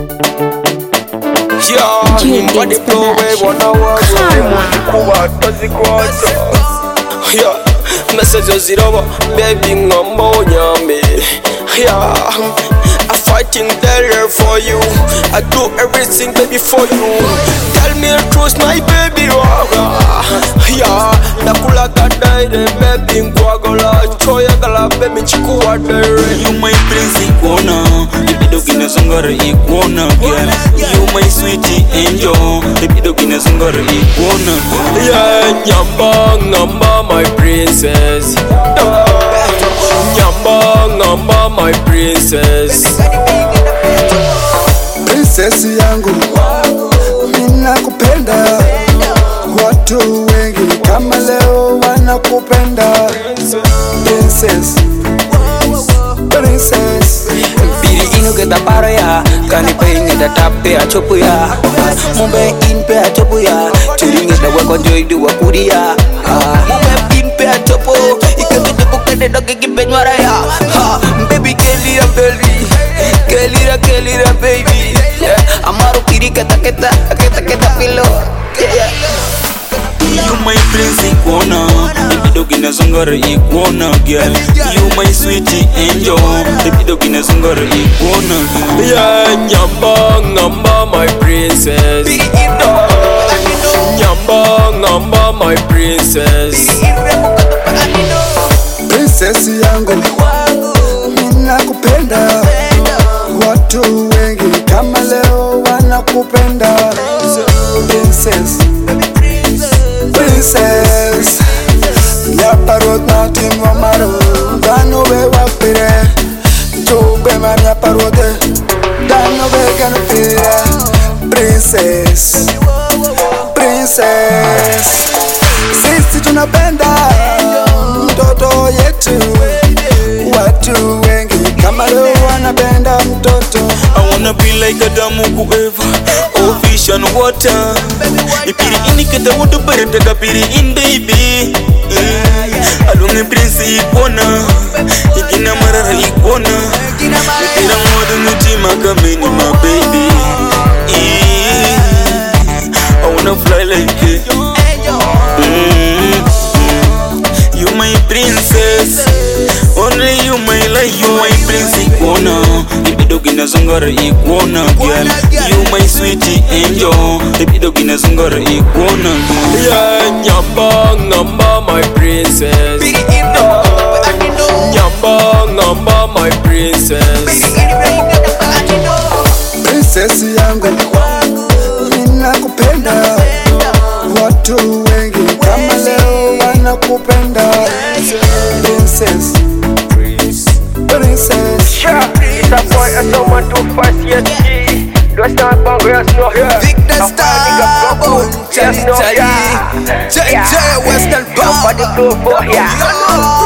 Yeah, body flow way wanna work. Yeah, message zero, baby ngombo nyame. Yeah, I'm fighting there for you. I do everything baby for you. Tell me the truth, my baby. Yeah, nakula kadaire baby ngwagola choya gala baby chikuwa dere. You my prince ikona, libido gina zongara ikona girl. You my sweetie angel, libido gina zongara ikona. Yeah, nyamba my princess. Nyamba my princess. Princess yangu, mina kupenda. Watu wengi kama leo wanakupenda. Princess, princess. Biri ino kita paro ya, kani penye da tape a chopu ya. Mumbe in pe a chopu ya, turinge da wako joy du wakuri ya. Mumbe in pe a chopu, ikebe de buke de doge kibenwara ya. Baby kelira belly, kelira baby. Amaru kiri keta pilo. You my prince ikona, libido gina zongara ikona girl. You my sweetie angel, libido gina zongara ikona. Yeah, nyamba my princess. Nyamba my princess. Princess yangu, mina kupenda. Watu wengi kama leo wanakupenda. Princess, princess. Ya parot na timwa maro, dano be wapire. Jobe man ya parote, dano be ganupire. Princess, princess. Sisi tunapenda mtoto yetu. Watu wengi kama leo wanapenda mtoto. I wanna be like Adamu Kueva, oh fish and water. Ipiri ini kita wudu berete kapiri in baby. Alunge prince ikona, ikina marara ikona. Ikira modu nutima kameni my baby. I wanna fly like it. You my princess, only you my life. You my prince ikona, libido gina zongara ikona girl. You my sweetie angel, libido gina zongara ikona. Yeah, nyamba my princess. Nyamba my princess. Princess yangu, mina kupenda. Watu wengi kama leo wanakupenda. Princess, princess. It's a boy and someone too fast yet. Don't start bangers no here. Victor Starboy, Charlie, JJ Western Bomb. Somebody go for ya.